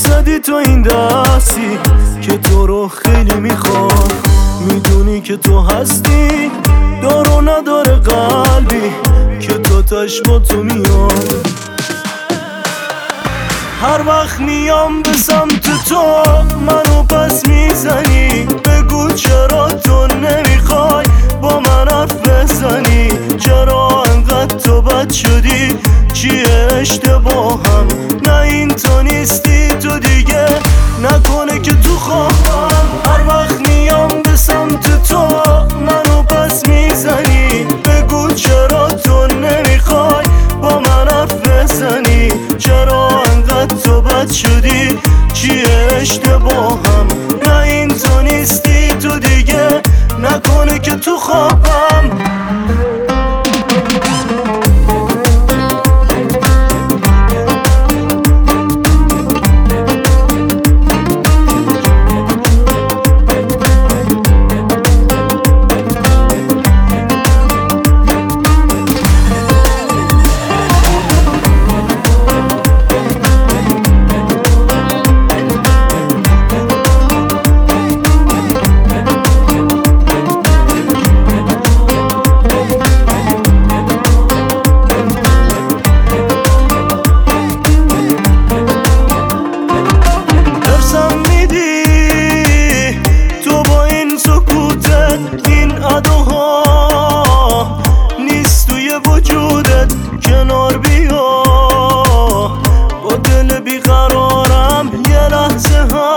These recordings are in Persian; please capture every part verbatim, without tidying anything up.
زدی تو این دستی که تو رو خیلی میخوام. میدونی که تو هستی دار و نداره قلبی که تو تاش با تو میاد. هر وقت میام به سمت تو منو پس میزنی. بگو چرا تو نمیخوای با من حرف بزنی؟ چرا انقدر تو بد شدی؟ چیه اشتباهم؟ نه این تو نیستی تو دیگه، نکنه که تو خوابم. هر وقت میام به سمت تو منو پس میزنی. بگو چرا تو نمیخوای با من حرف بزنی؟ چرا انقدر تو بد شدی؟ چیه اشتباهم؟ نه این تو نیستی تو دیگه، نکنه که تو خوابم. این اداها نیست توی وجودت، کنار بیا. با دل بیقرارم یه لحظه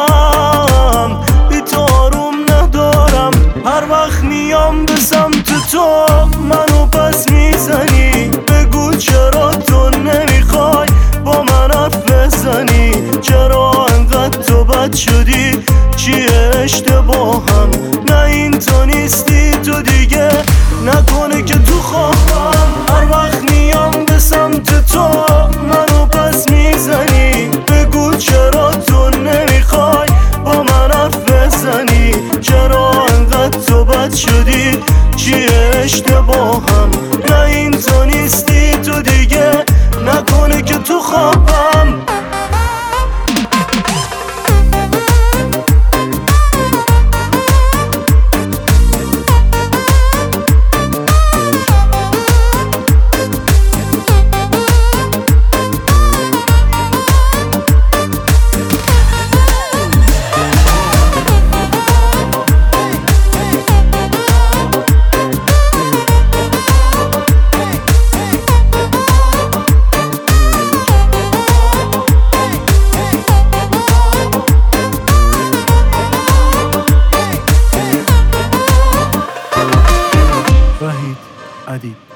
هم بی تو آروم ندارم. هر وقت میام به سمت تو منو پس میزنی. بگو چرا تو نمیخوای با من حرف بزنی؟ چرا انقدر تو بد شدی؟ چیه اشتباهم؟ نه این تو نیستی تو دیگه، نکنه که تو خوابم. هر وقت میام به سمت تو منو پس میزنی. بگو چرا تو نمیخوای با من حرف بزنی؟ چرا انقدر تو بد شدی؟ چیه اشتباهم؟ نه این تو نیستی تو دیگه، نکنه که تو خوابم. وحید ادیب.